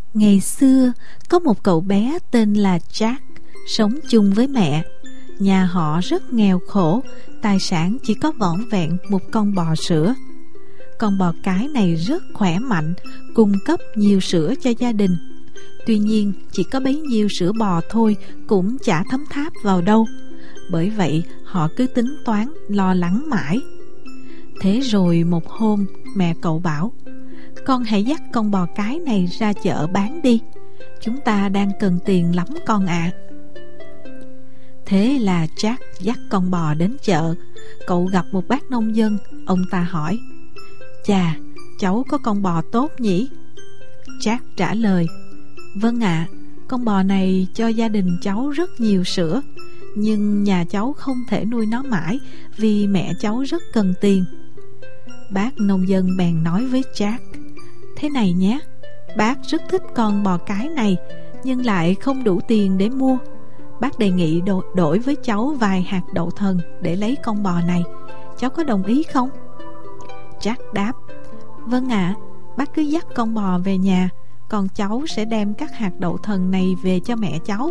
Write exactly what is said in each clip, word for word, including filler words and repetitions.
Ngày xưa có một cậu bé tên là Jack, sống chung với mẹ. Nhà họ rất nghèo khổ, tài sản chỉ có vỏn vẹn một con bò sữa. Con bò cái này rất khỏe mạnh, cung cấp nhiều sữa cho gia đình. Tuy nhiên chỉ có bấy nhiêu sữa bò thôi cũng chả thấm tháp vào đâu. Bởi vậy họ cứ tính toán, lo lắng mãi. Thế rồi một hôm mẹ cậu bảo: con hãy dắt con bò cái này ra chợ bán đi, chúng ta đang cần tiền lắm con ạ. À. Thế là Jack dắt con bò đến chợ. Cậu gặp một bác nông dân. Ông ta hỏi: chà, cháu có con bò tốt nhỉ? Jack trả lời: vâng ạ, à, con bò này cho gia đình cháu rất nhiều sữa, nhưng nhà cháu không thể nuôi nó mãi vì mẹ cháu rất cần tiền. Bác nông dân bèn nói với Jack: thế này nhé, bác rất thích con bò cái này nhưng lại không đủ tiền để mua. Bác đề nghị đo đổi với cháu vài hạt đậu thần để lấy con bò này. Cháu có đồng ý không? Jack đáp: vâng ạ, à, bác cứ dắt con bò về nhà, còn cháu sẽ đem các hạt đậu thần này về cho mẹ cháu.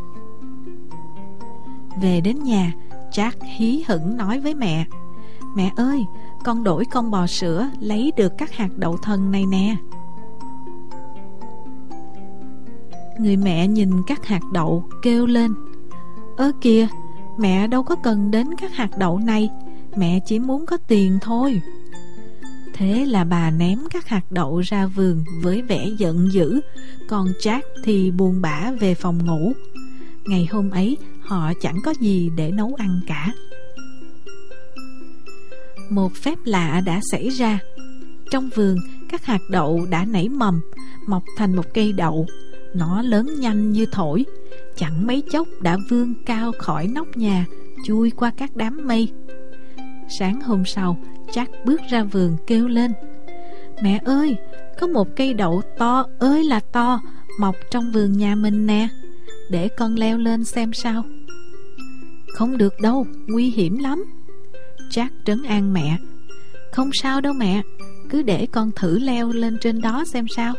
Về đến nhà, Jack hí hửng nói với mẹ: mẹ ơi, con đổi con bò sữa lấy được các hạt đậu thần này nè. Người mẹ nhìn các hạt đậu kêu lên: ơ kìa, mẹ đâu có cần đến các hạt đậu này, mẹ chỉ muốn có tiền thôi. Thế là bà ném các hạt đậu ra vườn với vẻ giận dữ, còn Jack thì buồn bã về phòng ngủ. Ngày hôm ấy họ chẳng có gì để nấu ăn cả. Một phép lạ đã xảy ra. Trong vườn, các hạt đậu đã nảy mầm, mọc thành một cây đậu. Nó lớn nhanh như thổi, chẳng mấy chốc đã vươn cao khỏi nóc nhà, chui qua các đám mây. Sáng hôm sau, Jack bước ra vườn kêu lên: mẹ ơi, có một cây đậu to ơi là to mọc trong vườn nhà mình nè, để con leo lên xem sao. Không được đâu, nguy hiểm lắm. Jack trấn an mẹ: không sao đâu mẹ, cứ để con thử leo lên trên đó xem sao.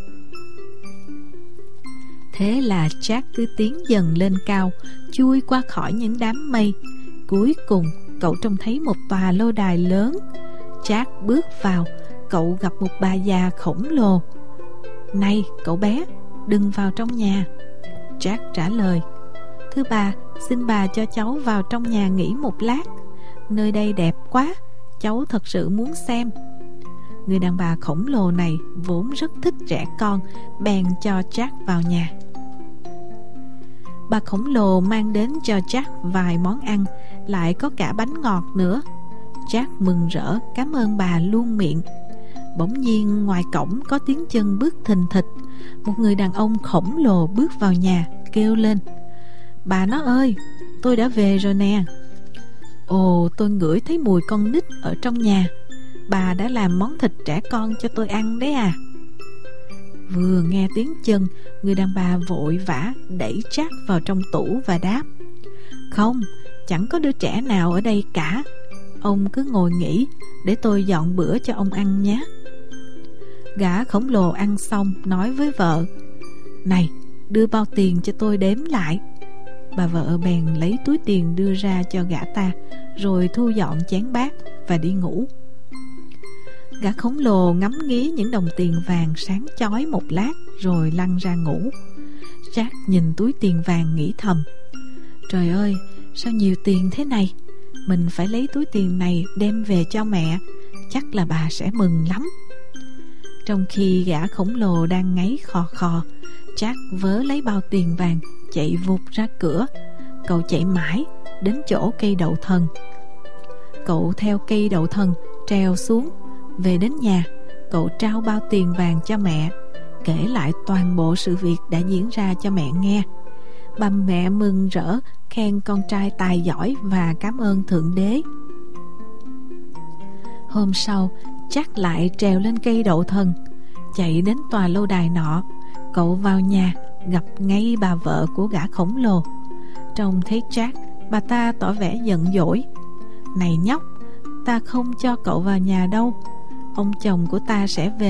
Thế là Jack cứ tiến dần lên cao, chui qua khỏi những đám mây. Cuối cùng cậu trông thấy một tòa lâu đài lớn. Jack bước vào, cậu gặp một bà già khổng lồ. Này cậu bé, đừng vào trong nhà. Jack trả lời: thưa bà, xin bà cho cháu vào trong nhà nghỉ một lát. Nơi đây đẹp quá, cháu thật sự muốn xem. Người đàn bà khổng lồ này vốn rất thích trẻ con, bèn cho Jack vào nhà. Bà khổng lồ mang đến cho Jack vài món ăn, lại có cả bánh ngọt nữa. Jack mừng rỡ cảm ơn bà luôn miệng. Bỗng nhiên ngoài cổng có tiếng chân bước thình thịch. Một người đàn ông khổng lồ bước vào nhà, kêu lên: bà nó ơi, tôi đã về rồi nè. Ồ, tôi ngửi thấy mùi con nít ở trong nhà. Bà đã làm món thịt trẻ con cho tôi ăn đấy à? Vừa nghe tiếng chân, người đàn bà vội vã đẩy Jack vào trong tủ và đáp: không, chẳng có đứa trẻ nào ở đây cả. Ông cứ ngồi nghỉ, để tôi dọn bữa cho ông ăn nhé. Gã khổng lồ ăn xong nói với vợ: này, đưa bao tiền cho tôi đếm lại. Bà vợ bèn lấy túi tiền đưa ra cho gã ta, rồi thu dọn chén bát và đi ngủ. Gã khổng lồ ngắm nghía những đồng tiền vàng sáng chói một lát rồi lăn ra ngủ. Jack nhìn túi tiền vàng nghĩ thầm: trời ơi, sao nhiều tiền thế này? Mình phải lấy túi tiền này đem về cho mẹ, chắc là bà sẽ mừng lắm. Trong khi gã khổng lồ đang ngáy khò khò, Jack vớ lấy bao tiền vàng, chạy vụt ra cửa. Cậu chạy mãi đến chỗ cây đậu thần. Cậu theo cây đậu thần trèo xuống. Về đến nhà, cậu trao bao tiền vàng cho mẹ, kể lại toàn bộ sự việc đã diễn ra cho mẹ nghe. Bà mẹ mừng rỡ khen con trai tài giỏi và cảm ơn Thượng Đế. Hôm sau, Jack lại trèo lên cây đậu thần, chạy đến tòa lâu đài nọ. Cậu vào nhà, gặp ngay bà vợ của gã khổng lồ. Trông thấy Jack, bà ta tỏ vẻ giận dỗi: này nhóc, ta không cho cậu vào nhà đâu. Ông chồng của ta sẽ về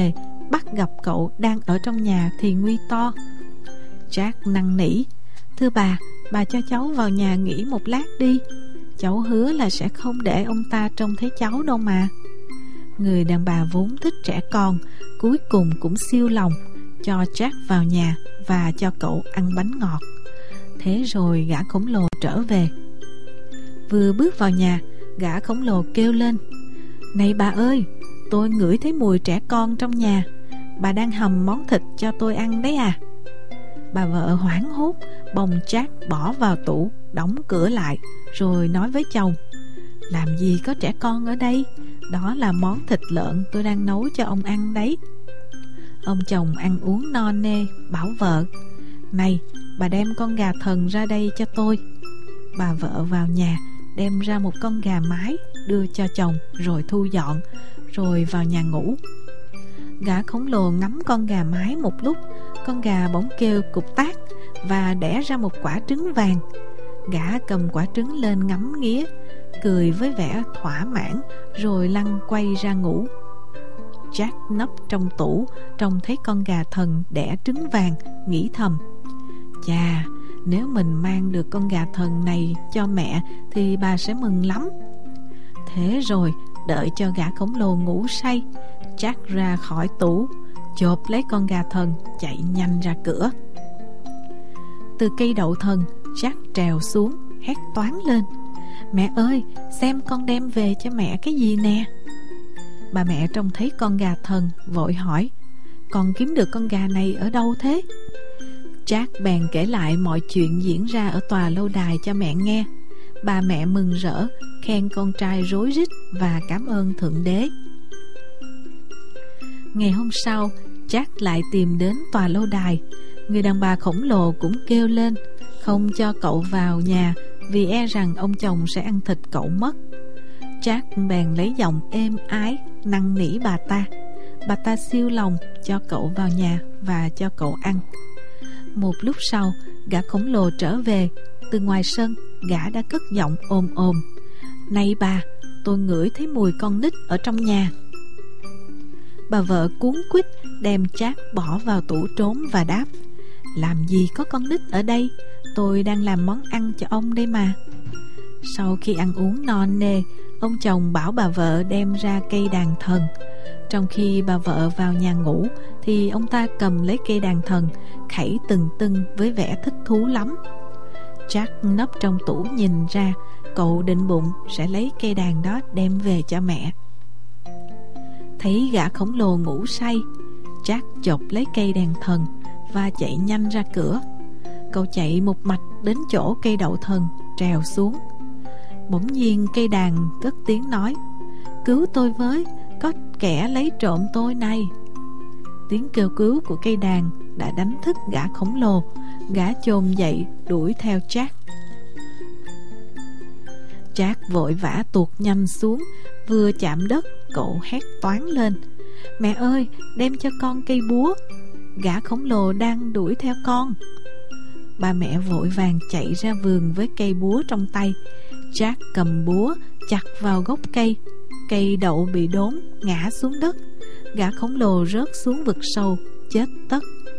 bắt gặp cậu đang ở trong nhà thì nguy to. Jack năn nỉ: "Thưa bà, bà cho cháu vào nhà nghỉ một lát đi. Cháu hứa là sẽ không để ông ta trông thấy cháu đâu mà." Người đàn bà vốn thích trẻ con cuối cùng cũng siêu lòng, cho Jack vào nhà và cho cậu ăn bánh ngọt. Thế rồi gã khổng lồ trở về. Vừa bước vào nhà, gã khổng lồ kêu lên: "Này bà ơi, tôi ngửi thấy mùi trẻ con trong nhà. Bà đang hầm món thịt cho tôi ăn đấy à?" Bà vợ hoảng hốt bồng Jack bỏ vào tủ, đóng cửa lại, rồi nói với chồng: "Làm gì có trẻ con ở đây? Đó là món thịt lợn tôi đang nấu cho ông ăn đấy." Ông chồng ăn uống no nê, bảo vợ: "Này, bà đem con gà thần ra đây cho tôi." Bà vợ vào nhà, đem ra một con gà mái, đưa cho chồng, rồi thu dọn, rồi vào nhà ngủ. Gã khổng lồ ngắm con gà mái một lúc, con gà bỗng kêu cục tác và đẻ ra một quả trứng vàng. Gã cầm quả trứng lên ngắm nghía, cười với vẻ thỏa mãn, rồi lăn quay ra ngủ. Jack nấp trong tủ, trông thấy con gà thần đẻ trứng vàng, nghĩ thầm: "Chà, nếu mình mang được con gà thần này cho mẹ thì bà sẽ mừng lắm." Thế rồi đợi cho gã khổng lồ ngủ say, Jack ra khỏi tủ, chộp lấy con gà thần, chạy nhanh ra cửa. Từ cây đậu thần, Jack trèo xuống, hét toáng lên: "Mẹ ơi, xem con đem về cho mẹ cái gì nè." Bà mẹ trông thấy con gà thần, vội hỏi: "Con kiếm được con gà này ở đâu thế?" Jack bèn kể lại mọi chuyện diễn ra ở tòa lâu đài cho mẹ nghe. Bà mẹ mừng rỡ, khen con trai rối rít và cảm ơn Thượng Đế. Ngày hôm sau, Jack lại tìm đến tòa lâu đài. Người đàn bà khổng lồ cũng kêu lên không cho cậu vào nhà, vì e rằng ông chồng sẽ ăn thịt cậu mất. Jack bèn lấy giọng êm ái năn nỉ bà ta. Bà ta siêu lòng, cho cậu vào nhà và cho cậu ăn. Một lúc sau, gã khổng lồ trở về. Từ ngoài sân, gã đã cất giọng ồm ồm: "Này bà, tôi ngửi thấy mùi con nít ở trong nhà." Bà vợ cuống quýt đem Jack bỏ vào tủ trốn và đáp: "Làm gì có con nít ở đây? Tôi đang làm món ăn cho ông đây mà." Sau khi ăn uống no nê, ông chồng bảo bà vợ đem ra cây đàn thần. Trong khi bà vợ vào nhà ngủ, thì ông ta cầm lấy cây đàn thần, khẩy từng tưng với vẻ thích thú lắm. Jack nấp trong tủ nhìn ra, cậu định bụng sẽ lấy cây đàn đó đem về cho mẹ. Thấy gã khổng lồ ngủ say, Jack chộp lấy cây đàn thần và chạy nhanh ra cửa. Cậu chạy một mạch đến chỗ cây đậu thần, trèo xuống. Bỗng nhiên cây đàn cất tiếng nói: "Cứu tôi với, có kẻ lấy trộm tôi này." Tiếng kêu cứu của cây đàn đã đánh thức gã khổng lồ. Gã chồm dậy đuổi theo Jack. Jack vội vã tuột nhanh xuống. Vừa chạm đất, cậu hét toáng lên: "Mẹ ơi, đem cho con cây búa. Gã khổng lồ đang đuổi theo con." Ba mẹ vội vàng chạy ra vườn với cây búa trong tay. Jack cầm búa chặt vào gốc cây. Cây đậu bị đốn, ngã xuống đất. Gã khổng lồ rớt xuống vực sâu, chết tất.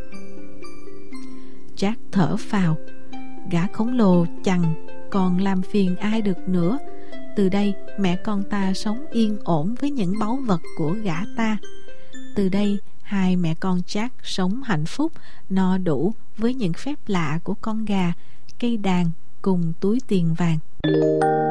Jack thở phào. Gã khổng lồ chẳng còn làm phiền ai được nữa. Từ đây mẹ con ta sống yên ổn với những báu vật của gã ta. Từ đây hai mẹ con Jack sống hạnh phúc, no đủ với những phép lạ của con gà, cây đàn cùng túi tiền vàng.